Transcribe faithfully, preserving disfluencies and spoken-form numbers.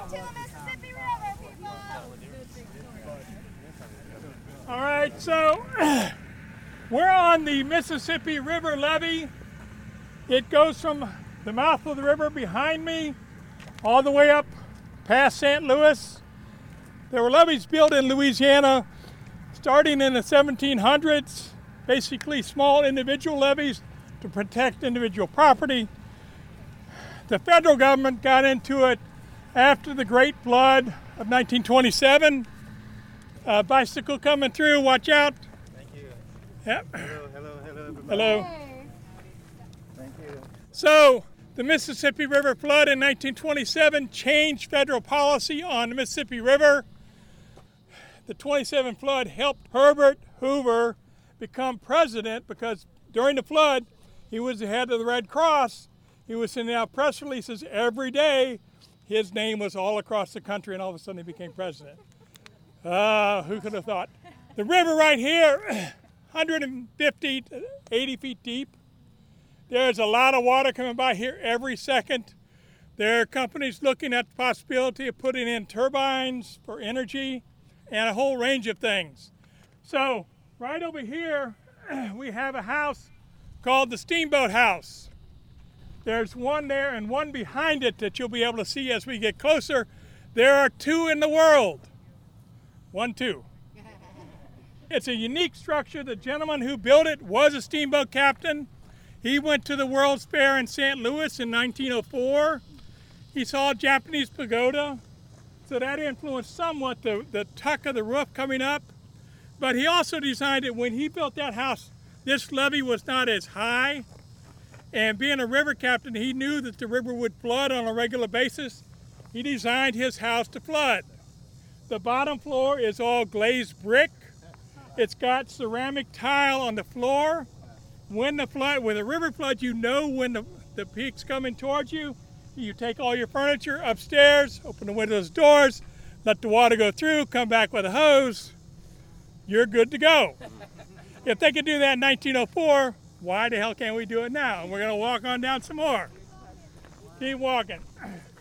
to the Mississippi River, people. All right, so we're on the Mississippi River levee. It goes from the mouth of the river behind me all the way up past Saint Louis. There were levees built in Louisiana starting in the seventeen hundreds, basically small individual levees to protect individual property. The federal government got into it after the Great Flood of nineteen twenty-seven. Uh, bicycle coming through, watch out. Thank you. Yep. Hello, hello, hello, everybody. Hello. Hey. Thank you. So, the Mississippi River flood in nineteen twenty-seven changed federal policy on the Mississippi River. The twenty-seven flood helped Herbert Hoover become president because during the flood, he was the head of the Red Cross. He was sending out press releases every day. His name was all across the country, and all of a sudden he became president. Ah, uh, who could have thought? The river right here, one hundred fifty to eighty feet deep. There's a lot of water coming by here every second. There are companies looking at the possibility of putting in turbines for energy and a whole range of things. So right over here, we have a house called the Steamboat House. There's one there and one behind it that you'll be able to see as we get closer. There are two in the world. One, two. It's a unique structure. The gentleman who built it was a steamboat captain. He went to the World's Fair in Saint Louis in nineteen oh four. He saw a Japanese pagoda, so that influenced somewhat the, the tuck of the roof coming up. But he also designed it when he built that house, this levee was not as high. And being a river captain, he knew that the river would flood on a regular basis. He designed his house to flood. The bottom floor is all glazed brick. It's got ceramic tile on the floor. When the flood, when the river floods, you know when the, the peak's coming towards you. You take all your furniture upstairs, open the windows, doors, let the water go through, come back with a hose. You're good to go. If they could do that in nineteen oh four, why the hell can't we do it now? And we're going to walk on down some more. Keep walking.